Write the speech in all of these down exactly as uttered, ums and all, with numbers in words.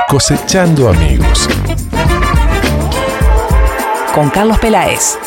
Cosechando amigos. Con Carlos Peláez.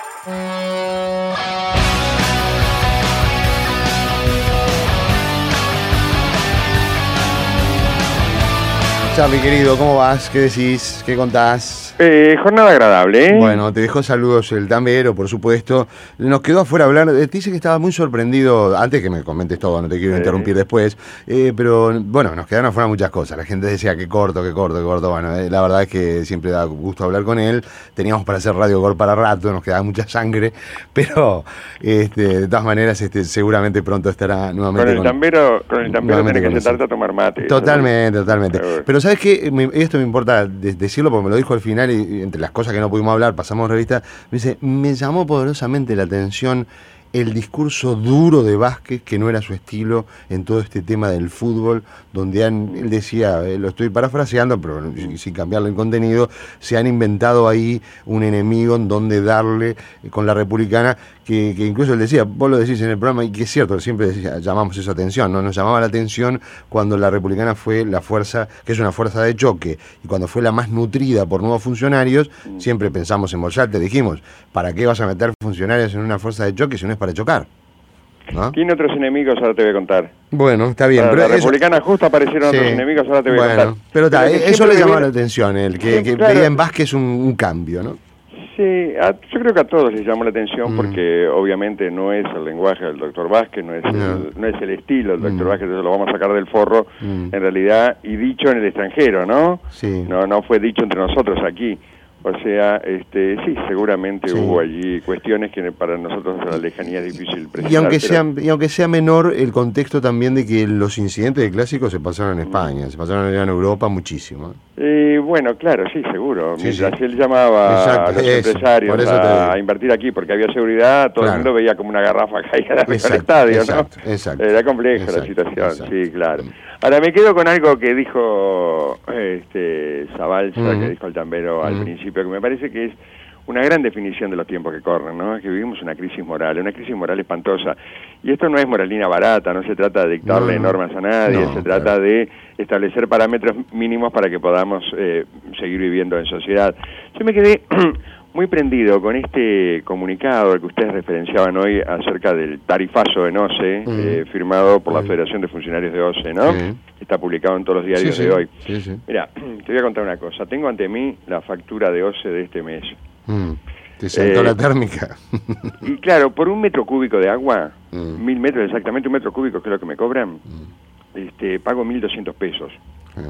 Chao, mi querido, ¿cómo vas? ¿Qué decís? ¿Qué contás? Eh, jornada agradable, ¿eh? Bueno, te dejo saludos el tambero, por supuesto. Nos quedó afuera hablar, te dice que estaba muy sorprendido, antes que me comentes todo, no te quiero Sí. interrumpir después, eh, pero bueno, nos quedaron afuera muchas cosas. La gente decía que corto, que corto, que corto. Bueno, eh, la verdad es que siempre da gusto hablar con él. Teníamos para hacer Radio Gol para rato, nos quedaba mucha sangre, pero este, de todas maneras este, seguramente pronto estará nuevamente Con el tambero, con el tambero nuevamente tenés que con sentarte a tomar mate. Totalmente, totalmente. Seguro. Pero ¿sabes qué? Me- esto me importa de- decirlo porque me lo dijo al final y, y entre las cosas que no pudimos hablar, pasamos revista, me dice, me llamó poderosamente la atención el discurso duro de Vázquez, que no era su estilo en todo este tema del fútbol, donde han, él decía, eh, lo estoy parafraseando, pero sin, sin cambiarle el contenido, se han inventado ahí un enemigo en donde darle eh, con la Republicana, que, que incluso él decía, vos lo decís en el programa, y que es cierto, siempre decía, llamamos esa atención, ¿no? Nos llamaba la atención cuando la Republicana fue la fuerza, que es una fuerza de choque, y cuando fue la más nutrida por nuevos funcionarios, siempre pensamos en Bolsal, te dijimos, ¿para qué vas a meter funcionarios en una fuerza de choque si no es para chocar? ¿No? Tiene otros enemigos, ahora te voy a contar. Bueno, está bien. Para pero la eso- Republicana justo aparecieron Sí. otros enemigos, ahora te voy a Bueno, contar. pero ta, Pero que eso siempre le me llamaba viene- la atención, el que, Sí, que claro. veía en Vázquez un, un cambio, ¿no? Sí, a- yo creo que a todos les llamó la atención Mm. porque obviamente no es el lenguaje del doctor Vázquez, no es, No. El, no es el estilo del doctor Mm. Vázquez, eso lo vamos a sacar del forro Mm. en realidad y dicho en el extranjero, ¿no? Sí. No, no fue dicho entre nosotros aquí. O sea, este, sí, seguramente Sí. hubo allí cuestiones que para nosotros a la lejanía es difícil precisar. Y aunque, pero- sea, y aunque sea menor, el contexto también de que los incidentes de clásicos se pasaron en España, se pasaron allá en Europa muchísimo. Eh, bueno, claro, sí, seguro. Sí, Mientras sí. él llamaba Exacto, a los eso, empresarios por eso te a, digo. a invertir aquí porque había seguridad, todo Claro. el mundo veía como una garrafa caída arriba del Exacto, estadio, exacto, ¿no? exacto. Era compleja Exacto, la situación, exacto. sí, claro. Ahora me quedo con algo que dijo este Zabalza, Ujú. que dijo el tambero al Ujú. principio, que me parece que es una gran definición de los tiempos que corren, ¿no? Es que vivimos una crisis moral, una crisis moral espantosa. Y esto no es moralina barata, no se trata de dictarle No, no. normas a nadie, No, se trata claro. de establecer parámetros mínimos para que podamos eh, seguir viviendo en sociedad. Yo me quedé muy prendido con este comunicado al que ustedes referenciaban hoy acerca del tarifazo en O C E, Mm. eh, firmado por la Mm. Federación de Funcionarios de O C E, ¿no? Sí. Está publicado en todos los diarios Sí, sí, de hoy. sí, sí. Mira, te voy a contar una cosa. Tengo ante mí la factura de O C E de este mes. Mm. Te saltó Eh, la térmica. Y claro, por un metro cúbico de agua, Mm. mil metros exactamente, un metro cúbico que es lo que me cobran, este, pago mil doscientos pesos. Ah,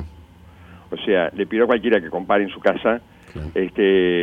O sea, le pido a cualquiera que compare en su casa claro. este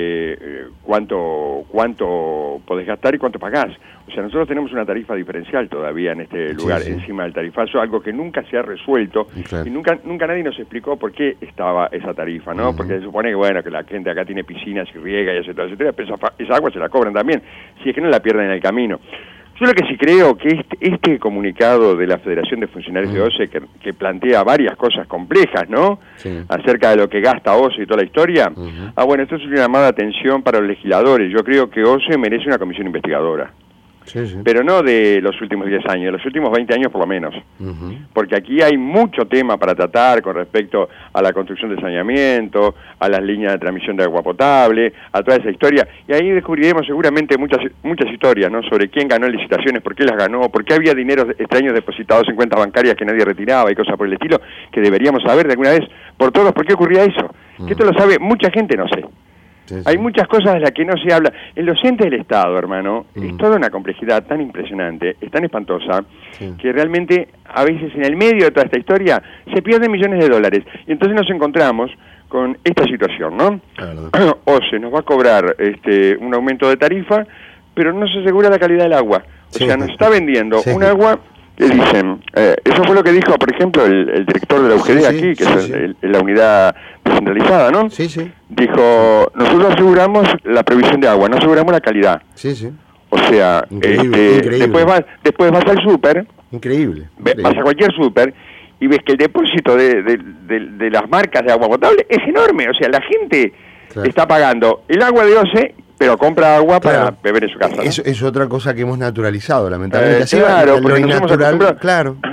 eh, cuánto cuánto podés gastar y cuánto pagás. O sea, nosotros tenemos una tarifa diferencial todavía en este Sí, lugar, sí. encima del tarifazo, algo que nunca se ha resuelto Claro. y nunca nunca nadie nos explicó por qué estaba esa tarifa, ¿no? Ujú. Porque se supone que, bueno, que la gente acá tiene piscinas y riega y hace todo, etcétera, pero esa, fa- esa agua se la cobran también, si es que no la pierden en el camino. Yo lo que sí creo que este, este comunicado de la Federación de Funcionarios de O C E, que, que plantea varias cosas complejas, ¿no? Sí. Acerca de lo que gasta O C E y toda la historia. Ujú. Ah, bueno, esto es una llamada de atención para los legisladores. Yo creo que O C E merece una comisión investigadora. Sí, sí. Pero no de los últimos diez años, de los últimos veinte años por lo menos. Ujú. Porque aquí hay mucho tema para tratar con respecto a la construcción de saneamiento, a las líneas de transmisión de agua potable, a toda esa historia. Y ahí descubriremos seguramente muchas muchas historias, ¿no? Sobre quién ganó en licitaciones, por qué las ganó, por qué había dineros extraños depositados en cuentas bancarias que nadie retiraba y cosas por el estilo, que deberíamos saber de alguna vez por todos por qué ocurría eso. Que esto lo sabe mucha gente, no sé. Sí, sí. Hay muchas cosas de las que no se habla. El docente del Estado, hermano, Mm. es toda una complejidad tan impresionante, es tan espantosa, Sí. que realmente a veces en el medio de toda esta historia se pierden millones de dólares. Y entonces nos encontramos con esta situación, ¿no? Claro. O se nos va a cobrar este un aumento de tarifa, pero no se asegura la calidad del agua. O Sí. sea, nos está vendiendo Sí. un agua que dicen, eh, eso fue lo que dijo, por ejemplo, el, el director de la U G D Sí, sí, aquí, que sí, es sí. el- el- la unidad descentralizada, ¿no? Sí, sí. Dijo, nosotros aseguramos la provisión de agua, no aseguramos la calidad. Sí, sí. O sea, Increíble, este, increíble. después vas después vas al súper, Increíble. ve- increíble. vas a cualquier súper y ves que el depósito de, de, de- de las marcas de agua potable es enorme. O sea, la gente Claro. está pagando el agua de O C E, pero compra agua para Claro. beber en su casa, ¿no? Es, es otra cosa que hemos naturalizado, lamentablemente. Eh, Así va, claro, lo porque nos hemos innatural, acostumbrado. claro.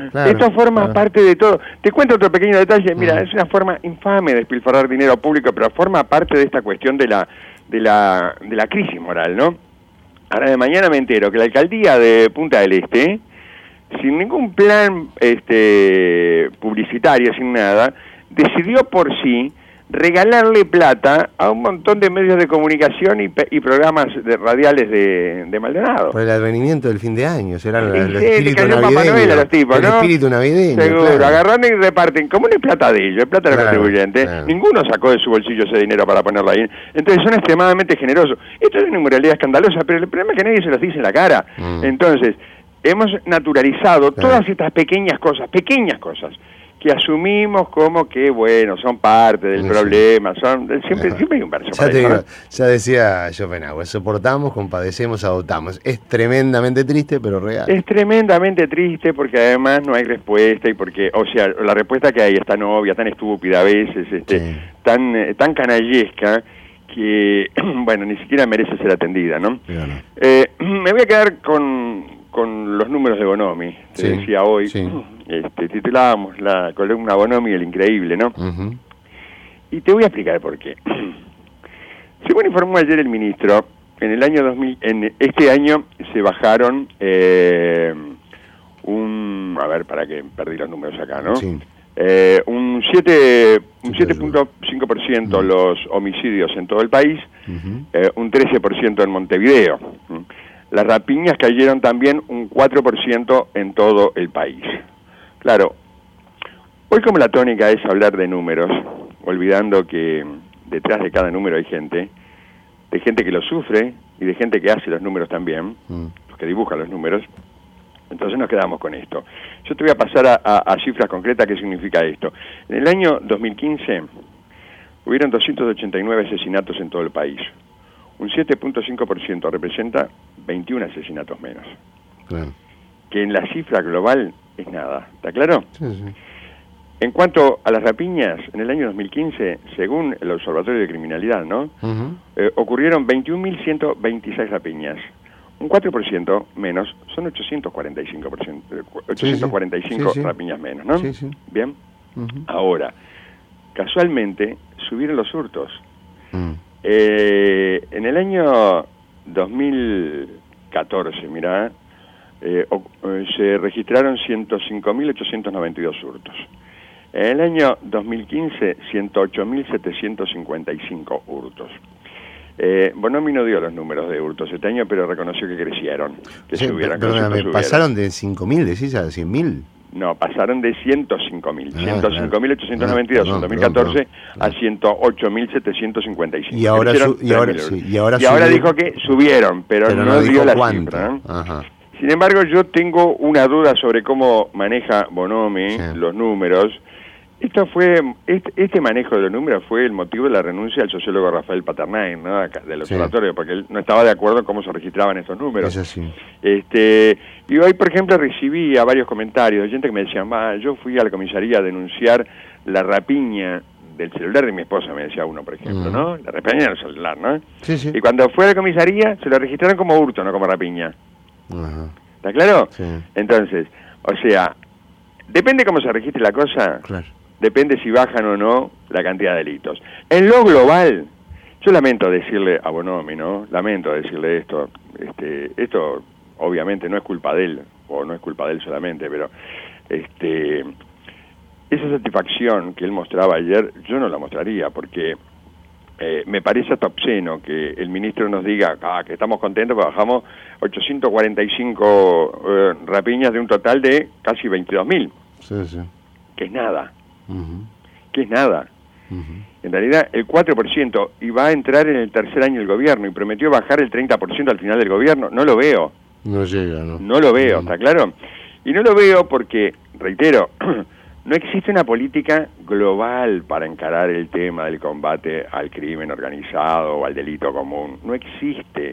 claro, Esto forma claro. parte de todo. Te cuento otro pequeño detalle. Mira, Mm. es una forma infame de despilfarrar dinero público, pero forma parte de esta cuestión de la, de la, de la crisis moral, ¿no? Ahora de mañana me entero que la alcaldía de Punta del Este, sin ningún plan este, publicitario, sin nada, decidió por sí regalarle plata a un montón de medios de comunicación y, y programas de, radiales de, de Maldonado. Por el advenimiento del fin de año, será el, el Sí, le espíritu cayó navideño. Papá Noel a los tipos, el ¿no? espíritu navideño, Seguro, claro. agarran y reparten. Como no es plata de ellos, es plata de los Claro, contribuyentes, claro. ninguno sacó de su bolsillo ese dinero para ponerlo ahí. Entonces son extremadamente generosos. Esto es una inmoralidad escandalosa, pero el problema es que nadie se los dice en la cara. Mm. Entonces, hemos naturalizado Claro. todas estas pequeñas cosas, pequeñas cosas, que asumimos como que, bueno, son parte del Sí. problema, son siempre, Ajá. siempre hay un verso Ya para te eso, digo, ¿no? ya decía Schopenhauer, soportamos, compadecemos, adoptamos. Es tremendamente triste, pero real. Es tremendamente triste porque además no hay respuesta y porque, o sea, la respuesta que hay es tan obvia, tan estúpida a veces, este, Sí. tan, eh, tan canallesca que, bueno, ni siquiera merece ser atendida, ¿no? Pero no. Eh, me voy a quedar con, con los números de Bonomi, te Sí, decía hoy. sí. Este, titulábamos la columna Bonomi, el increíble, ¿no? Ujú. Y te voy a explicar por qué. Según informó ayer el ministro, en el año dos mil, en este año se bajaron eh, un, a ver, para que perdí los números acá, ¿no? Sí. Eh, un siete un Sí, siete punto cinco por ciento Mm. los homicidios en todo el país, Ujú. eh, un trece por ciento en Montevideo. ¿Mm? Las rapiñas cayeron también un cuatro por ciento en todo el país. Claro, hoy como la tónica es hablar de números, olvidando que detrás de cada número hay gente, de gente que lo sufre y de gente que hace los números también, Mm. los que dibujan los números, entonces nos quedamos con esto. Yo te voy a pasar a, a, a cifras concretas qué significa esto. En el año dos mil quince hubieron doscientos ochenta y nueve asesinatos en todo el país. Un siete punto cinco por ciento representa veintiún asesinatos menos. Claro. Que en la cifra global es nada. ¿Está claro? Sí, sí. En cuanto a las rapiñas, en el año dos mil quince, según el Observatorio de Criminalidad, ¿no? Ujú. Eh, ocurrieron veintiún mil ciento veintiséis rapiñas. Un cuatro por ciento menos, son ochocientos cuarenta y cinco por ciento, eh, ochocientos cuarenta y cinco Sí, sí. rapiñas menos, ¿no? Sí, sí. Bien. Ujú. Ahora, casualmente subieron los hurtos. Mm. Eh, en el año dos mil catorce, mirá, eh, o- eh, se registraron ciento cinco mil ochocientos noventa y dos hurtos. En el año dos mil quince, ciento ocho mil setecientos cincuenta y cinco hurtos. Eh, Bonomi no dio los números de hurtos este año, pero reconoció que crecieron, que Sí, subieron, que perdóname, los hurtos subieron. pasaron de cinco mil, decís, a cien mil. No, pasaron de ciento cinco mil, Ah, ciento cinco mil ochocientos noventa y dos claro. en dos mil Perdón, catorce perdón, perdón. a ciento ocho mil setecientos cincuenta y cinco. Y ahora Crecieron su- y ahora- tres mil sí, y ahora y ahora subió- dijo que subieron, pero, Pero no, no dio dijo la cuánto. cifra, ¿no? Ajá. Sin embargo, yo tengo una duda sobre cómo maneja Bonomi Sí. los números. Esto fue, este, este manejo de los números fue el motivo de la renuncia del sociólogo Rafael Paternain, ¿no? Acá, del Sí. observatorio, porque él no estaba de acuerdo en cómo se registraban estos números. Es así. Este, y hoy, por ejemplo, recibí a varios comentarios de gente que me decían, "Ah, yo fui a la comisaría a denunciar la rapiña del celular de mi esposa", me decía uno, por ejemplo, Ujú. ¿no? La rapiña del celular, ¿no? Sí, sí. Y cuando fue a la comisaría, se lo registraron como hurto, no como rapiña. Ajá. ¿Está claro? Sí. Entonces, o sea, depende cómo se registre la cosa, Claro. depende si bajan o no la cantidad de delitos. En lo global, yo lamento decirle a Bonomi, ¿no? Lamento decirle esto. Este, esto obviamente no es culpa de él, o no es culpa de él solamente, pero este, esa satisfacción que él mostraba ayer, yo no la mostraría, porque eh, me parece hasta obsceno que el ministro nos diga ah, que estamos contentos porque bajamos ochocientos cuarenta y cinco eh, rapiñas de un total de casi veintidós mil, Sí, sí. que es nada. Ujú. que es nada. Ujú. En realidad, el cuatro por ciento, y va a entrar en el tercer año el gobierno, y prometió bajar el treinta por ciento al final del gobierno. No lo veo, No llega, ¿no? no lo veo, Mm. ¿está claro? Y no lo veo porque, reitero, no existe una política global para encarar el tema del combate al crimen organizado o al delito común. No existe.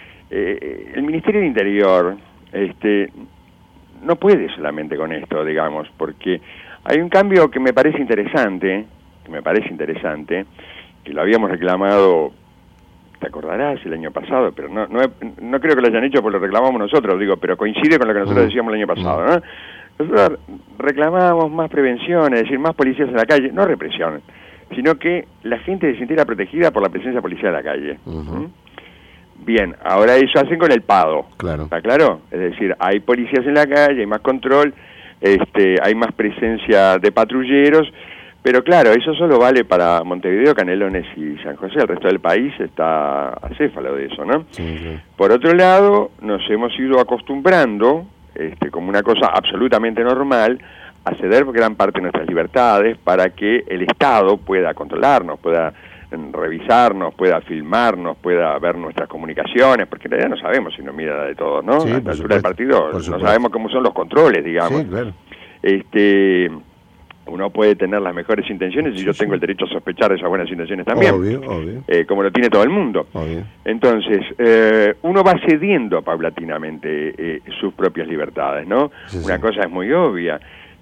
Eh, el Ministerio del Interior este, no puede solamente con esto, digamos, porque hay un cambio que me parece interesante, que me parece interesante, que lo habíamos reclamado, te acordarás, el año pasado, pero no no, no creo que lo hayan hecho porque lo reclamamos nosotros, digo, pero coincide con lo que nosotros Mm. decíamos el año pasado, ¿no? Nosotros reclamamos más prevención, es decir, más policías en la calle, no represión, sino que la gente se sintiera protegida por la presencia policial en la calle. Uh-huh. ¿Mm? Bien, ahora eso hacen con el PADO. Claro. ¿Está claro? Es decir, hay policías en la calle, hay más control, este, hay más presencia de patrulleros, pero claro, eso solo vale para Montevideo, Canelones y San José. El resto del país está acéfalo de eso, ¿no? Sí, sí. Por otro lado, nos hemos ido acostumbrando, este, como una cosa absolutamente normal, a ceder gran parte de nuestras libertades para que el Estado pueda controlarnos, pueda revisarnos, pueda filmarnos, pueda ver nuestras comunicaciones, porque en realidad no sabemos si nos mira la de todos, ¿no? Sí, a la altura del partido no supuesto. sabemos cómo son los controles, digamos. Sí, claro. Este, uno puede tener las mejores intenciones y Sí, yo sí. tengo el derecho a sospechar de esas buenas intenciones también. Obvio, obvio. Eh, como lo tiene todo el mundo. Obvio. Entonces, eh, uno va cediendo paulatinamente eh, sus propias libertades, ¿no? Sí, Una sí. cosa es muy obvia.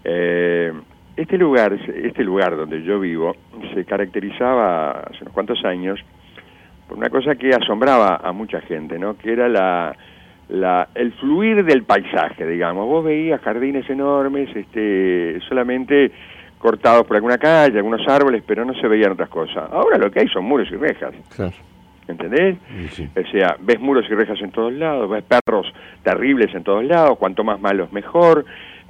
Eh, este lugar, este lugar donde yo vivo, se caracterizaba hace unos cuantos años por una cosa que asombraba a mucha gente, ¿no? Que era la, la, el fluir del paisaje, digamos. Vos veías jardines enormes, este, solamente cortados por alguna calle, algunos árboles, pero no se veían otras cosas. Ahora lo que hay son muros y rejas. Claro. ¿Entendés? Sí, sí. O sea, ves muros y rejas en todos lados, ves perros terribles en todos lados, cuanto más malos mejor,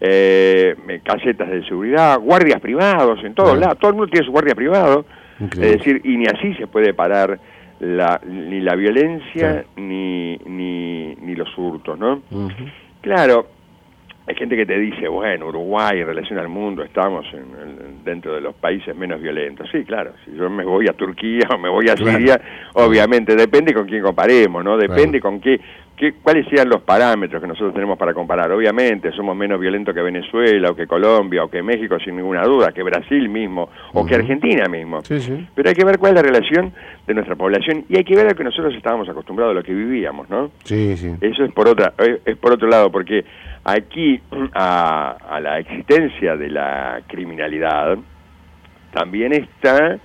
eh, casetas de seguridad, guardias privados en todos Claro. lados, todo el mundo tiene su guardia privado, Increíble. es decir, y ni así se puede parar la, ni la violencia Claro. ni, ni, ni los hurtos, ¿no? Uh-huh. Claro, hay gente que te dice, bueno, Uruguay en relación al mundo estamos en, en, dentro de los países menos violentos. Sí, claro, si yo me voy a Turquía o me voy a Claro. Siria, obviamente, depende con quién comparemos, ¿no? Depende Claro. con qué, qué, cuáles sean los parámetros que nosotros tenemos para comparar. Obviamente, somos menos violentos que Venezuela o que Colombia o que México, sin ninguna duda, que Brasil mismo o Uh-huh. que Argentina mismo. Sí, sí. Pero hay que ver cuál es la relación de nuestra población y hay que ver a lo que nosotros estábamos acostumbrados, a lo que vivíamos, ¿no? Sí, sí. Eso es por otra, es por otro lado, porque aquí a, a la existencia de la criminalidad también está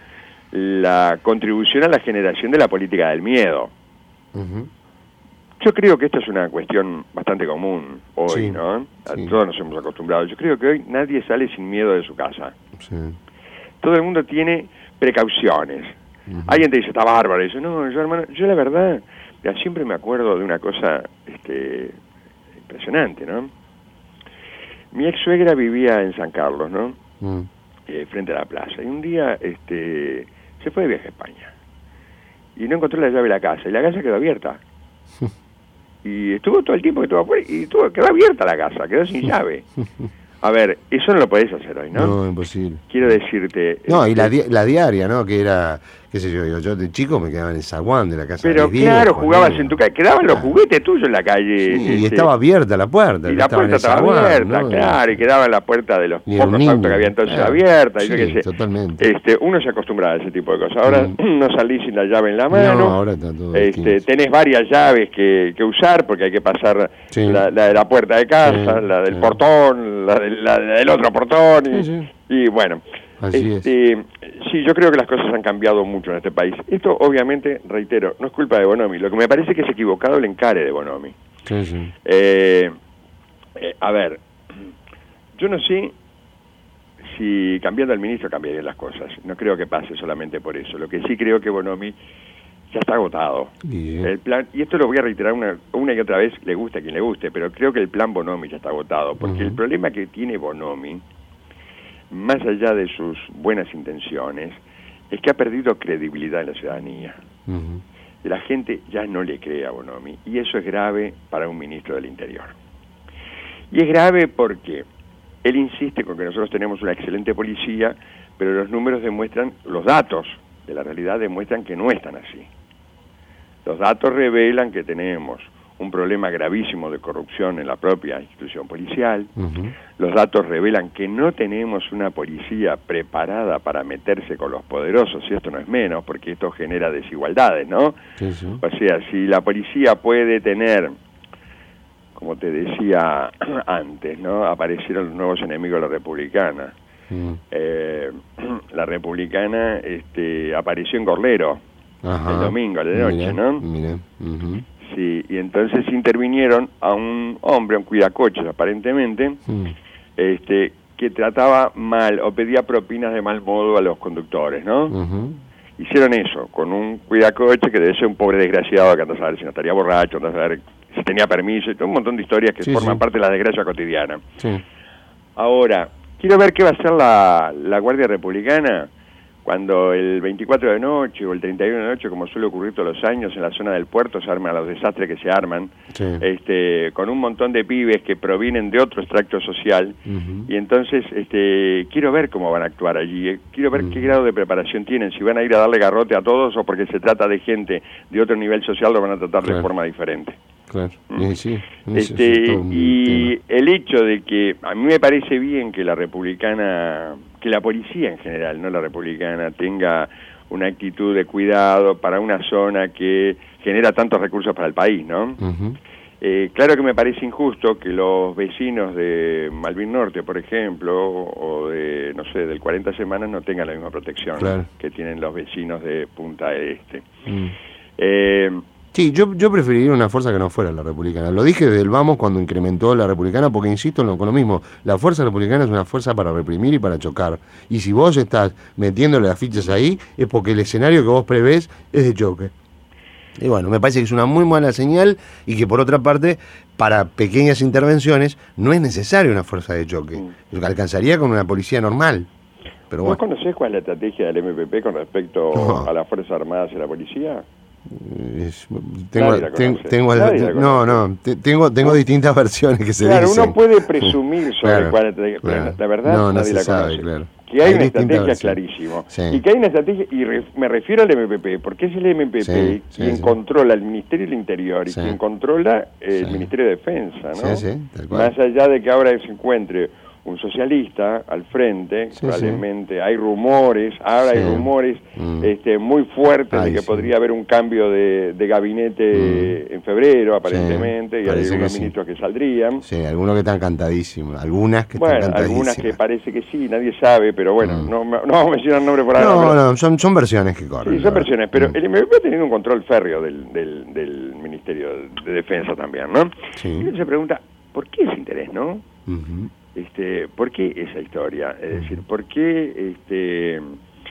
la contribución a la generación de la política del miedo. Uh-huh. Yo creo que esto es una cuestión bastante común hoy, Sí, ¿no? A sí. todos nos hemos acostumbrado. Yo creo que hoy nadie sale sin miedo de su casa. Sí. Todo el mundo tiene precauciones. Uh-huh. Alguien te dice, está bárbaro. Y dice, no, yo hermano, yo la verdad, ya siempre me acuerdo de una cosa este, impresionante, ¿no? Mi ex suegra vivía en San Carlos, ¿no? Uh-huh. Eh, frente a la plaza. Y un día este, se fue de viaje a España. Y no encontró la llave de la casa. Y la casa quedó abierta. Y estuvo todo el tiempo que estuvo afuera y estuvo, quedó abierta la casa, quedó sin llave. A ver, eso no lo podés hacer hoy, ¿no? No, imposible. Quiero decirte... No, y este, la, di- la diaria, ¿no? Que era, qué sé yo, yo, yo de chico me quedaba en el zaguán de la casa Pero de mis claro, viejos, jugabas ¿no? en tu casa, quedaban los Claro. juguetes tuyos en la calle. Sí, y este, estaba abierta la puerta. y yo la estaba en puerta el estaba zaguán, abierta, ¿no? claro, y quedaba en la puerta de los Ni era un pocos niño, autos que había entonces claro. abierta, y yo Sí, qué sé. totalmente. Este, uno se acostumbraba a ese tipo de cosas. Ahora Mm. no salís sin la llave en la mano. No, ahora está todo este, distinto. tenés varias llaves que, que usar porque hay que pasar Sí. la, la de la puerta de casa, Sí, la del sí. portón, la, de- la del otro portón. Y, Sí, sí. y bueno, Así este, sí, yo creo que las cosas han cambiado mucho en este país. Esto, obviamente, reitero, no es culpa de Bonomi. Lo que me parece que es equivocado el encare de Bonomi. Sí, sí. Eh, eh, a ver, yo no sé si cambiando al ministro cambiarían las cosas. No creo que pase solamente por eso. Lo que sí creo que Bonomi ya está agotado. Bien. El plan, y esto lo voy a reiterar una, una y otra vez, le guste a quien le guste, pero creo que el plan Bonomi ya está agotado, porque Ujú. el problema que tiene Bonomi, más allá de sus buenas intenciones, es que ha perdido credibilidad en la ciudadanía. Ujú. La gente ya no le cree a Bonomi, y eso es grave para un ministro del Interior. Y es grave porque él insiste con que nosotros tenemos una excelente policía, pero los números demuestran, los datos de la realidad demuestran que no están así. Los datos revelan que tenemos un problema gravísimo de corrupción en la propia institución policial. Ujú. Los datos revelan que no tenemos una policía preparada para meterse con los poderosos, y esto no es menos, porque esto genera desigualdades, ¿no? Sí, sí. O sea, si la policía puede tener, como te decía antes, ¿no? Aparecieron los nuevos enemigos de la republicana. Mm. Eh, la republicana este, apareció en Gorlero Ajá. el domingo, de noche, Mirá, ¿no? mirá. Ujú. Sí, y entonces intervinieron a un hombre, un cuidacoches aparentemente, Mm. este, que trataba mal o pedía propinas de mal modo a los conductores, ¿no? Uh-huh. Hicieron eso, con un cuidacoche que debe ser un pobre desgraciado que anda a saber si no estaría borracho, anda a saber si tenía permiso, y todo un montón de historias que sí, forman sí. parte de la desgracia cotidiana. Sí. Ahora, quiero ver qué va a hacer la, la Guardia Republicana cuando el veinticuatro de noche o el treinta y uno de noche, como suele ocurrir todos los años, en la zona del puerto se arman los desastres que se arman, Sí. este, con un montón de pibes que provienen de otro extracto social, Uh-huh. y entonces este, quiero ver cómo van a actuar allí, eh. quiero ver Uh-huh. qué grado de preparación tienen, si van a ir a darle garrote a todos o porque se trata de gente de otro nivel social lo van a tratar Claro. de forma diferente. Claro. ¿Mm? Y, sí, Este, eso es todo un y tema. el hecho de que a mí me parece bien que la republicana, que la policía en general, no la republicana, tenga una actitud de cuidado para una zona que genera tantos recursos para el país, ¿no? Uh-huh. Eh, claro que me parece injusto que los vecinos de Malvin Norte, por ejemplo, o de, no sé, del cuarenta semanas no tengan la misma protección Claro. que tienen los vecinos de Punta del Este. Mm. Eh, Sí, yo, yo preferiría una fuerza que no fuera la republicana. Lo dije desde el vamos cuando incrementó la republicana, porque insisto en lo, con lo mismo, la fuerza republicana es una fuerza para reprimir y para chocar. Y si vos estás metiéndole las fichas ahí, es porque el escenario que vos prevés es de choque. Y bueno, me parece que es una muy buena señal y que por otra parte, para pequeñas intervenciones, no es necesaria una fuerza de choque. Mm. Alcanzaría con una policía normal. Pero ¿Vos bueno. conocés cuál es la estrategia del M P P con respecto No. a las Fuerzas Armadas y a la policía? Es, tengo, Nadie la ten- conoce. tengo, Nadie la no, conoce. no, te- tengo, tengo distintas versiones que se Claro, dicen. uno puede presumir sobre Claro, cuál es la estrategia, claro. pero la verdad No, no nadie se la sabe, conoce. claro. Que hay, Hay una distintas estrategia es versiones. clarísimo. Sí. Y que hay una estrategia, y re- me refiero al M P P, porque es el M P P Sí, sí, quien sí. controla el Ministerio del Interior y Sí. quien controla el Sí. Ministerio de Defensa, ¿no? Sí, sí, tal cual. Más allá de que ahora se encuentre un socialista al frente, Sí, probablemente sí. Hay rumores, ahora Sí. hay rumores Mm. este, muy fuertes Ay, de que sí. podría haber un cambio de, de gabinete Mm. en febrero, aparentemente, y hay parece que algunos sí. ministros que saldrían. Sí, algunos que están cantadísimos, algunas que Bueno, están algunas cantadísimas. que parece que sí, nadie sabe, pero bueno, Mm. no, no vamos a mencionar nombre por ahora. No, pero- no, son, son versiones que corren. Sí, la son verdad. versiones, pero Mm. el M P P ha tenido un control férreo del, del, del Ministerio de Defensa también, ¿no? Sí. Y uno se pregunta, ¿por qué ese interés, no? Ujú. Este, ¿por qué esa historia? Es decir, ¿por qué este,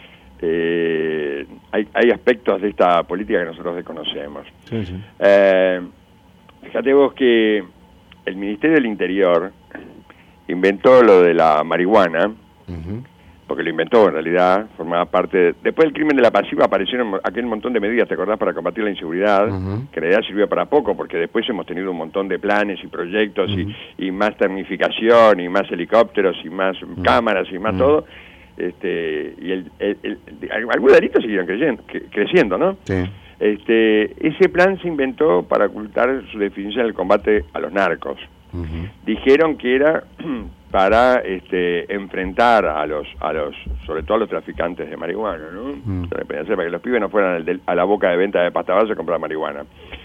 eh, hay, hay aspectos de esta política que nosotros desconocemos? Sí, sí. Eh, fíjate vos que el Ministerio del Interior inventó lo de la marihuana, Ujú. porque lo inventó en realidad, formaba parte de... Después del crimen de la pasiva aparecieron aquel montón de medidas, ¿te acordás?, para combatir la inseguridad, Ujú. que en realidad sirvió para poco, porque después hemos tenido un montón de planes y proyectos Ujú. y, y más tecnificación y más helicópteros y más cámaras y más Ujú. todo, este y el, el, el- el- algunos delitos siguieron creyendo, cre- creciendo, ¿no? Sí. Este, ese plan se inventó para ocultar su definición del combate a los narcos. Ujú. Dijeron que era para este, enfrentar a los, a los, sobre todo a los traficantes de marihuana, ¿no? Mm. Para que los pibes no fueran al del- a la boca de venta de pasta base a comprar marihuana.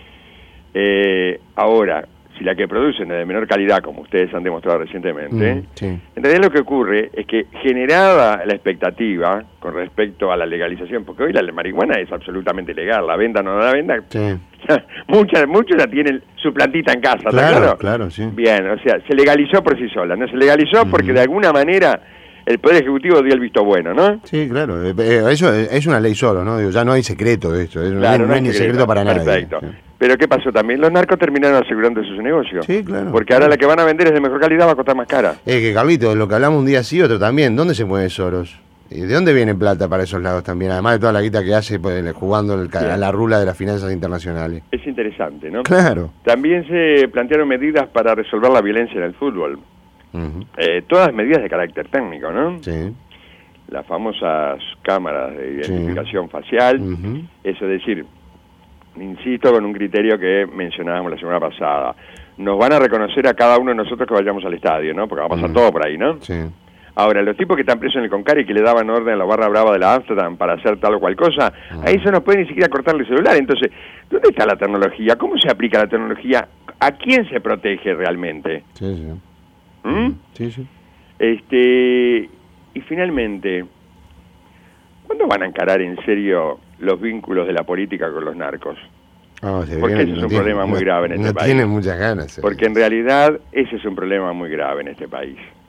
Eh, ahora, si la que producen es de menor calidad, como ustedes han demostrado recientemente, Mm, sí. en realidad lo que ocurre es que generada la expectativa con respecto a la legalización, porque hoy la marihuana es absolutamente legal, la venda o no la venda, Sí. muchas, muchos ya tienen su plantita en casa, ¿está Claro, claro? claro, sí. Bien, o sea, se legalizó por sí sola, ¿no? Se legalizó porque Ujú. de alguna manera el Poder Ejecutivo dio el visto bueno, ¿no? Sí, claro. Eh, eh, Eso es es una ley solo, ¿no? Digo, ya no hay secreto de esto. Es, no hay- no no hay es ni secreto. secreto para nadie. Perfecto. Sí. Pero ¿qué pasó también? Los narcos terminaron asegurando su negocio. Sí, claro. Porque ahora la que van a vender es de mejor calidad, va a costar más cara. Es que, Carlito, lo que hablamos un día sí, otro también. ¿Dónde se mueve Soros? ¿Y de dónde viene plata para esos lados también? Además de toda la guita que hace pues, jugando el ca- Bien. a la rula de las finanzas internacionales. Es interesante, ¿no? Claro. También se plantearon medidas para resolver la violencia en el fútbol. Ujú. Eh, todas medidas de carácter técnico, ¿no? Sí. Las famosas cámaras de Sí. identificación facial, Ujú. eso es decir, insisto con un criterio que mencionábamos la semana pasada, nos van a reconocer a cada uno de nosotros que vayamos al estadio, ¿no? Porque va a pasar Mm. todo por ahí, ¿no? Sí. Ahora, los tipos que están presos en el Concari que le daban orden a la barra brava de la Amsterdam para hacer tal o cual cosa, Mm. a eso no pueden ni siquiera cortarle el celular. Entonces, ¿dónde está la tecnología? ¿Cómo se aplica la tecnología? ¿A quién se protege realmente? Sí, sí. ¿Mm? Sí, sí. Este, y finalmente, ¿cuándo van a encarar en serio los vínculos de la política con los narcos? No, se Porque viene- ese es no un tiene- problema muy no- grave en este no país. tiene muchas ganas. eh. Porque en realidad ese es un problema muy grave en este país.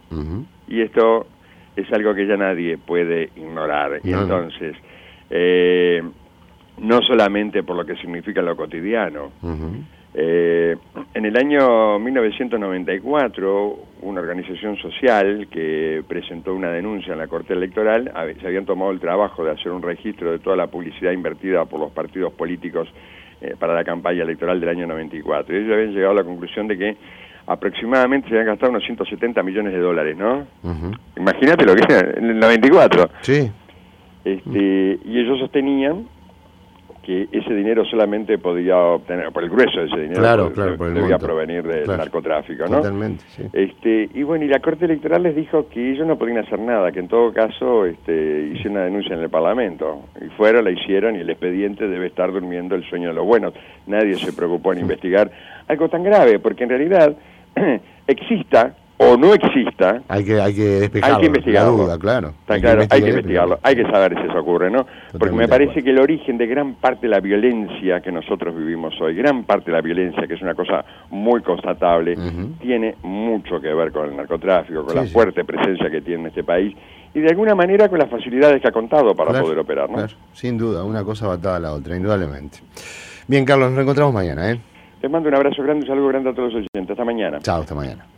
Uh-huh. Y esto es algo que ya nadie puede ignorar. Y no. entonces, eh, no solamente por lo que significa en lo cotidiano. Uh-huh. Eh, en el año mil novecientos noventa y cuatro, una organización social que presentó una denuncia en la Corte Electoral, se habían tomado el trabajo de hacer un registro de toda la publicidad invertida por los partidos políticos eh, para la campaña electoral del año noventa y cuatro. Y ellos habían llegado a la conclusión de que aproximadamente se habían gastado unos ciento setenta millones de dólares, ¿no? Uh-huh. Imagínate lo que era en el noventa y cuatro. Sí. Este, y ellos sostenían que ese dinero solamente podía obtener, por el grueso de ese dinero, claro, por, claro, por el debía monto. provenir del Claro. narcotráfico, ¿no? Totalmente, sí. Este, y bueno, y la Corte Electoral les dijo que ellos no podían hacer nada, que en todo caso este, hicieron una denuncia en el Parlamento. Y fueron, la hicieron, y el expediente debe estar durmiendo el sueño de los buenos. Nadie se preocupó en investigar algo tan grave, porque en realidad exista o no exista, Hay que, hay que despejarlo, hay que investigarlo. la duda, claro. Está Hay claro, que hay que investigar, investigarlo, hay que saber si eso ocurre, ¿no? Porque me de parece acuerdo. que el origen de gran parte de la violencia que nosotros vivimos hoy, gran parte de la violencia, que es una cosa muy constatable, Uh-huh. tiene mucho que ver con el narcotráfico, con Sí, la sí. fuerte presencia que tiene en este país y de alguna manera con las facilidades que ha contado para Claro, poder operar, ¿no? claro, sin duda, una cosa va atada a la otra, indudablemente. Bien, Carlos, nos reencontramos mañana, ¿eh? Les mando un abrazo grande, un saludo grande a todos los oyentes. Hasta mañana. Chao, hasta mañana.